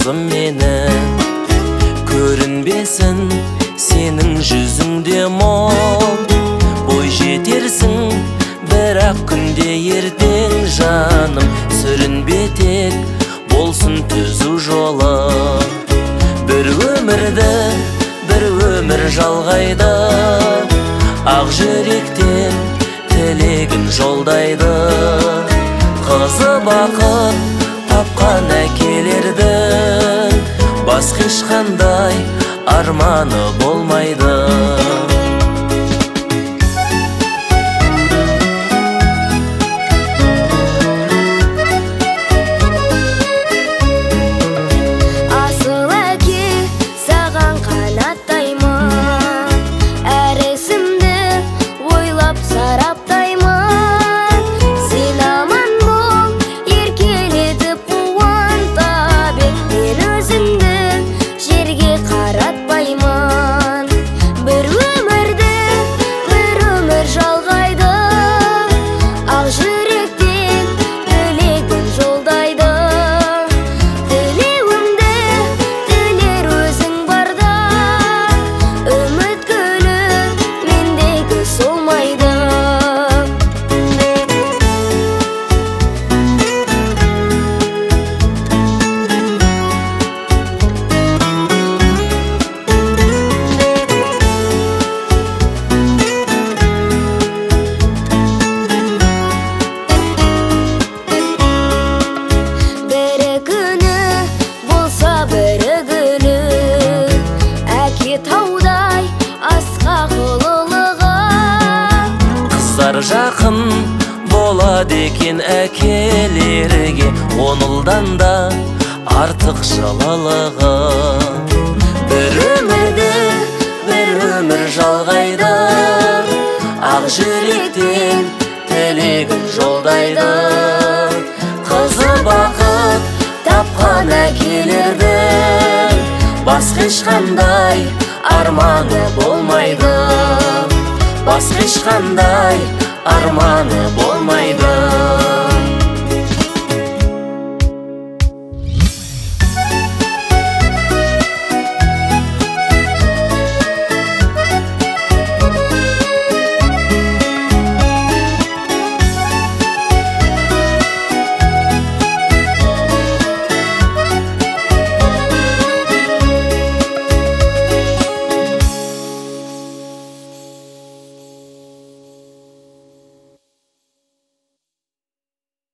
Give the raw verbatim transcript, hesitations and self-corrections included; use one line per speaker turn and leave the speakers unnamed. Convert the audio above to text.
қызым менің. Көрінбесін сенің жүзіңде мұң, бой жетерсің бірақ күнде ертең жаным. Сүрінбе тек болсын түзу жолы, бір өмірді бір өмір жалғайды. Ақ жүректен тілегін жолдайды. Қызы бақыт тапқан әкелердің басқа ешқандай арманы болмайды. Жақын болады екен әкелерге, он ұлдан да артық жылылығы. Бір өмірді бір өмір жалғайды, ақ жүректен тілегін жолдайды. Қызы бақыт тапқан әкелердің басқа ешқандай арманы болмайды. Басқа ешқандай арманы болмайды.